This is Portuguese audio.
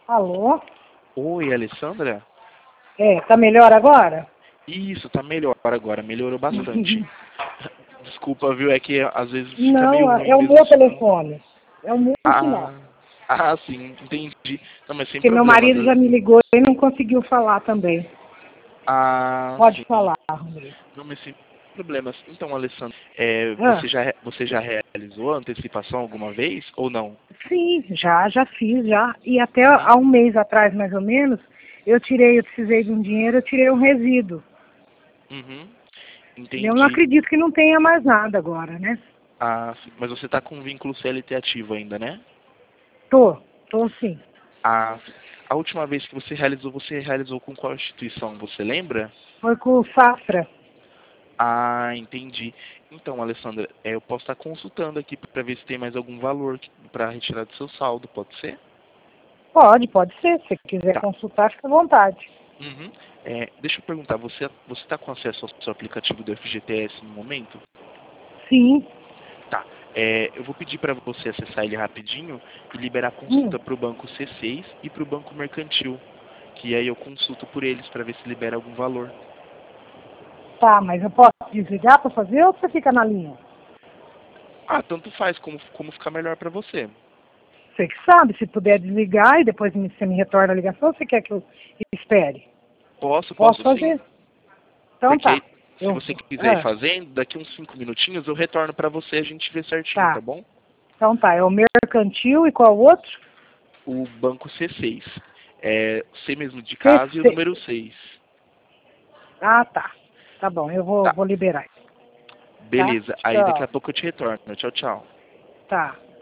Alô? Oi, Alessandra? Tá melhor agora? Isso, tá melhor agora, melhorou bastante. Desculpa, viu? É que às vezes fica meio Não, ruim é o mesmo o meu sinal. telefone. É o meu sinal. Ah, sim, entendi. Não, mas sem Porque meu problemas. marido já me ligou e não conseguiu falar também. Pode Sim. falar, Romeu. Não, mas sem problemas. Então, Alessandra, Ah, você já realizou a antecipação alguma vez ou não? sim, já fiz, já. E até Uhum, há um mês atrás, mais ou menos, eu precisei de um dinheiro, eu tirei um resíduo. uhum, Eu não entendi. acredito que não tenha mais nada agora, né? Sim. Mas você tá com o vínculo CLT ativo ainda, né? Tô sim. Sim. A última vez que você realizou com qual instituição? Você lembra? Foi com o Safra. Entendi. Então, Alessandra, eu posso estar consultando aqui para ver se tem mais algum valor para retirar do seu saldo, pode ser? Pode ser. Se você quiser Tá. consultar, fica à vontade. Uhum. Deixa eu perguntar, você está com acesso ao seu aplicativo do FGTS no momento? Sim. Tá. Eu vou pedir para você acessar ele rapidinho e liberar a Hum. consulta para o banco C6 e para o banco mercantil, que aí eu consulto por eles para ver se libera algum valor. Tá, mas eu posso desligar para fazer ou você fica na linha? Tanto faz, como ficar melhor para você. Você que sabe, se puder desligar e depois você me retorna a ligação, você quer que eu espere? Posso Posso sim. fazer? Então Porque tá. aí, se Eu, você quiser ir ah, fazendo, daqui uns 5 minutinhos eu retorno para você e a gente vê certinho, tá tá. bom? Então tá, é o mercantil e qual outro? O banco C6. C mesmo de casa e o CC. número 6. Ah, tá. Tá bom, eu Tá, vou liberar. Tá? beleza. Aí daqui a Tchau. pouco eu te retorno. Tchau, tchau. Tá.